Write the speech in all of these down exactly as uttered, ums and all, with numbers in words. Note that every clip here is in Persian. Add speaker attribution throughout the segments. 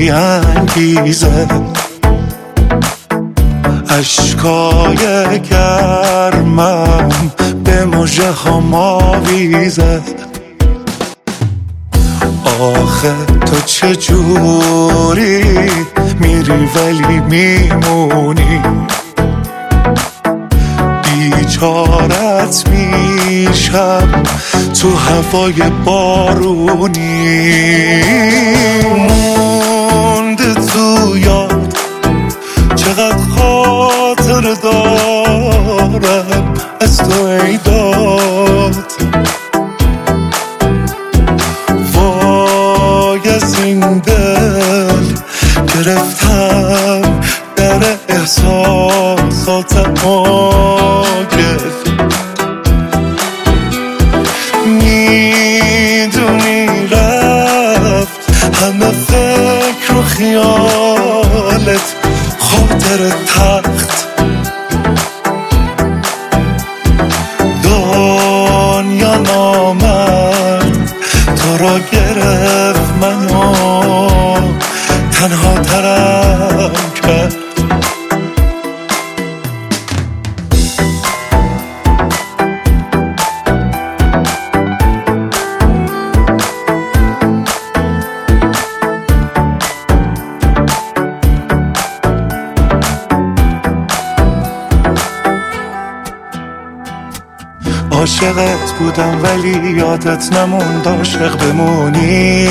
Speaker 1: بی انگیزه، اشکای گرمم به مژه هام آویزه. آخه تو چجوری میری ولی میمونی، بیچارت میشم تو هوای بارونی. مونده تو یاد چقدر خاطر دارم از تو ای داد، وای از این دل گرفتم در احساساتم آگه. میدونی رفت همه فکر و خیالت خاطر تخت، دنیا نامد تو را گرفت منو تنها ترم کرد. عاشقت بودم ولی یادت نموند عاشق بمونی،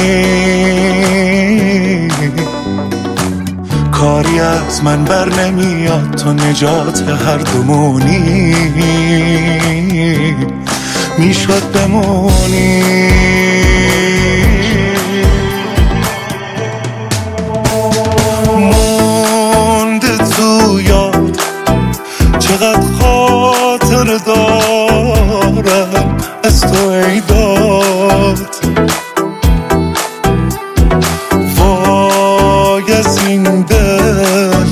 Speaker 1: کاری از من بر نمیاد تو نجات هر دومونی، میشد بمونی. مونده تو یاد چقدر خاطر دارم از تو ای داد، وای از این دل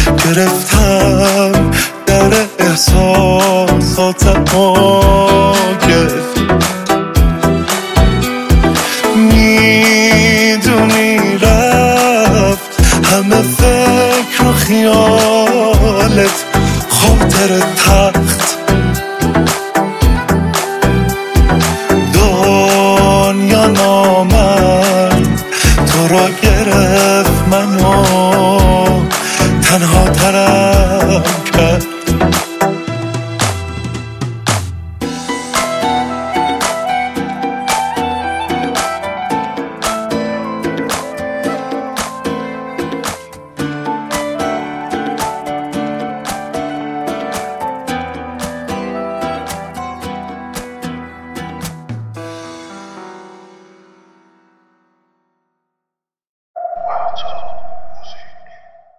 Speaker 1: گرفتم در احساساتم آگه. میدونی رفت همه فکر و خیالت خاطر تخت، دنیا نامد تو را گرفت منو تنها ترم کرد.
Speaker 2: Wow.